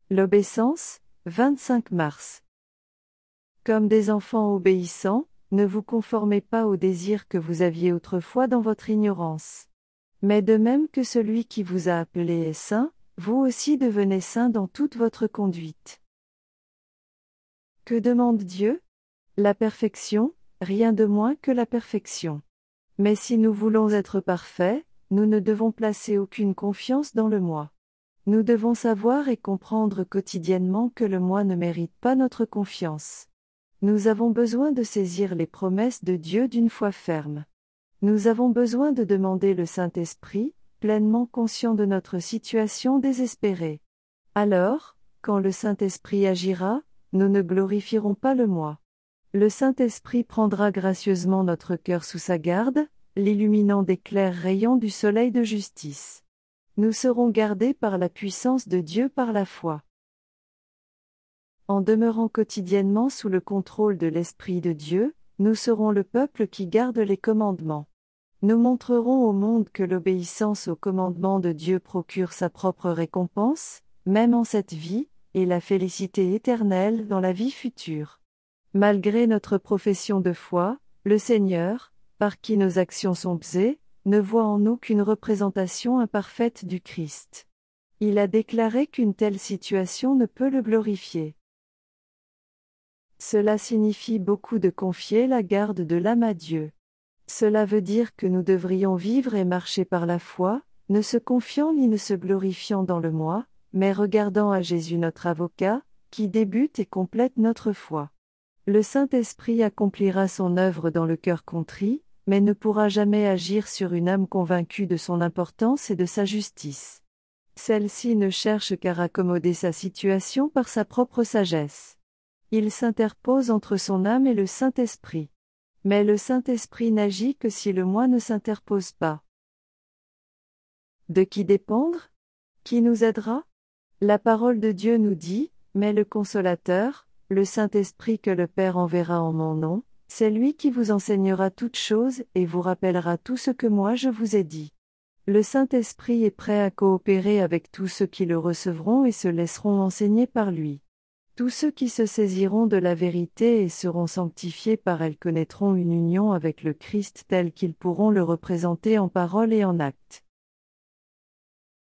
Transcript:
L'obéissance, 25 mars. Comme des enfants obéissants, ne vous conformez pas aux désirs que vous aviez autrefois dans votre ignorance. Mais de même que celui qui vous a appelé est saint, vous aussi devenez saints dans toute votre conduite. Que demande Dieu? La perfection, rien de moins que la perfection. Mais si nous voulons être parfaits, nous ne devons placer aucune confiance dans le moi. Nous devons savoir et comprendre quotidiennement que le moi ne mérite pas notre confiance. Nous avons besoin de saisir les promesses de Dieu d'une foi ferme. Nous avons besoin de demander le Saint-Esprit, pleinement conscient de notre situation désespérée. Alors, quand le Saint-Esprit agira, nous ne glorifierons pas le moi. Le Saint-Esprit prendra gracieusement notre cœur sous sa garde, l'illuminant des clairs rayons du soleil de justice. Nous serons gardés par la puissance de Dieu par la foi. En demeurant quotidiennement sous le contrôle de l'Esprit de Dieu, nous serons le peuple qui garde les commandements. Nous montrerons au monde que l'obéissance aux commandements de Dieu procure sa propre récompense, même en cette vie, et la félicité éternelle dans la vie future. Malgré notre profession de foi, le Seigneur, par qui nos actions sont pesées, ne voit en nous qu'une représentation imparfaite du Christ. Il a déclaré qu'une telle situation ne peut le glorifier. Cela signifie beaucoup de confier la garde de l'âme à Dieu. Cela veut dire que nous devrions vivre et marcher par la foi, ne se confiant ni ne se glorifiant dans le moi, mais regardant à Jésus notre avocat, qui débute et complète notre foi. Le Saint-Esprit accomplira son œuvre dans le cœur contrit, mais ne pourra jamais agir sur une âme convaincue de son importance et de sa justice. Celle-ci ne cherche qu'à raccommoder sa situation par sa propre sagesse. Il s'interpose entre son âme et le Saint-Esprit. Mais le Saint-Esprit n'agit que si le moi ne s'interpose pas. De qui dépendre? Qui nous aidera? La parole de Dieu nous dit, mais le Consolateur, le Saint-Esprit que le Père enverra en mon nom, c'est lui qui vous enseignera toutes choses et vous rappellera tout ce que moi je vous ai dit. Le Saint-Esprit est prêt à coopérer avec tous ceux qui le recevront et se laisseront enseigner par lui. Tous ceux qui se saisiront de la vérité et seront sanctifiés par elle connaîtront une union avec le Christ telle qu'ils pourront le représenter en parole et en acte.